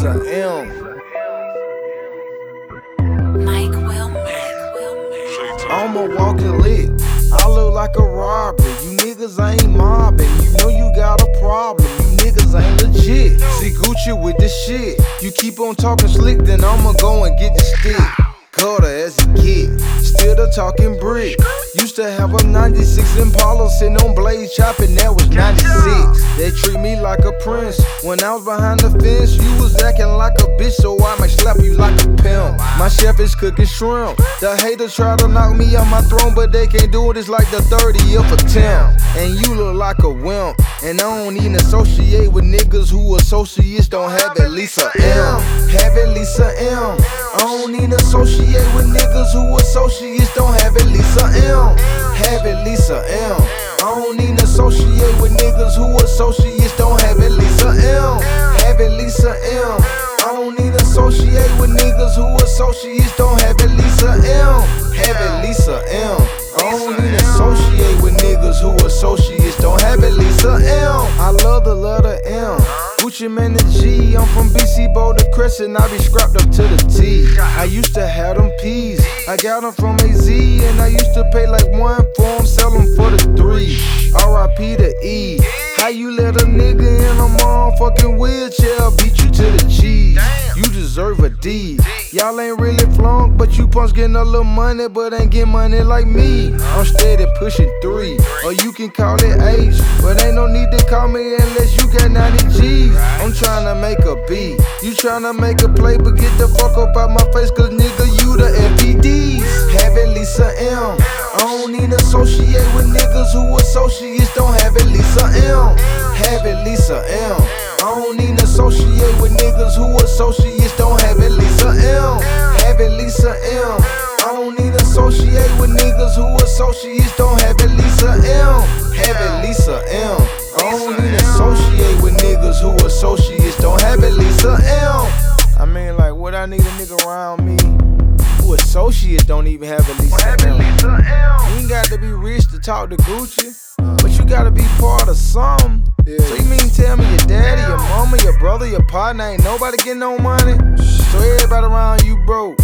Lisa M. Mike Wilmer. I'm a walking lick. I look like a robber. You niggas ain't mobbing. You know you got a problem. You niggas ain't legit. See Gucci with this shit. You keep on talking slick, then I'ma go and get the stick. Gutter as a kid, still the talking brick. Used to have a 96 Impala sitting on blades chopping, that was 96. They treat me like a prince. When I was behind the fence, you was acting like a bitch, so I might slap you like a pimp. My chef is cooking shrimp. The haters try to knock me off my throne, but they can't do it, it's like the 30th attempt. And you look like a wimp. And I don't even associate with niggas who associates don't have at least a M. Have at least a M. I don't even associate with niggas who associates don't have at least a M. Have at least a M. I don't even associate with niggas who associates don't have at least a M. Have at least a M. I don't even associate with niggas who associates don't have at least a M. Have at least a M. I don't even associate with niggas who associates don't have at least a M. I love the letter M. Gucci Mane and G, I'm from BC Boulder Crescent, I be scrapped up to the T. I used to have them P's, I got them from AZ, and I used to pay like 1 for them, sell them for the 3. R.I.P. to E. How you let a nigga in a motherfucking wheelchair beat you to the cheese? You deserve a D. Y'all ain't really flunk, but you punks getting a little money, but ain't get money like me. I'm steady pushing 3, or you can call it H, but ain't no need to call me unless you got 90 G's. I'm tryna make a beat, you tryna make a play, but get the fuck up out my face, cause nigga, you the FPDs. Have at least a M. I don't even associate with niggas who associates don't have at least a M. Have at least a M. I don't even associate with niggas who associates don't have at least a M. Have at least a M. I don't even associate with niggas who associates don't have at least a M. Have at least a M. I don't even associate with niggas who associates don't have at least a M. I mean, like, what I need a nigga around me who associates don't even have at least a M. You ain't got to be rich to talk to Gucci, but you gotta be part of something. So you mean tell me your daddy, your mama, your brother, your partner ain't nobody getting no money? So everybody around you broke.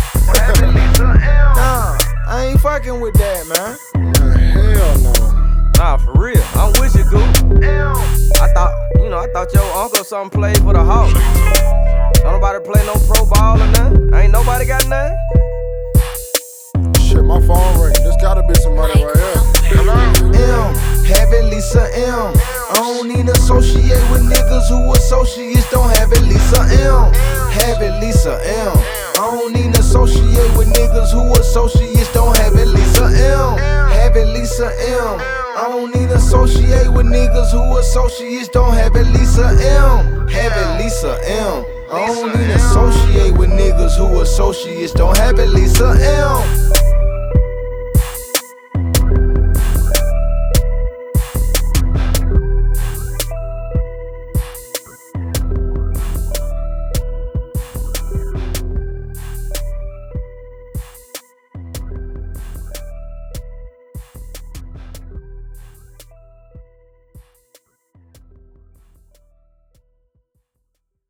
Nah, I ain't fucking with that, man. Hell no. Nah, for real, I'm with you, Goop. I thought your uncle something played for the Hawks. Don't nobody play no pro ball or nothing. Ain't nobody got nothing. Shit, my phone ring. There's gotta be somebody right here. M, have at least a M. I don't even associate with niggas who associates don't have at least a M. Have at least a M. I don't even associate with niggas who associates don't have at least a M. Have at least a M. I don't even associate with niggas who associates don't have at least a M. Have at least a M. I don't even associate with niggas who associates don't have at least a M.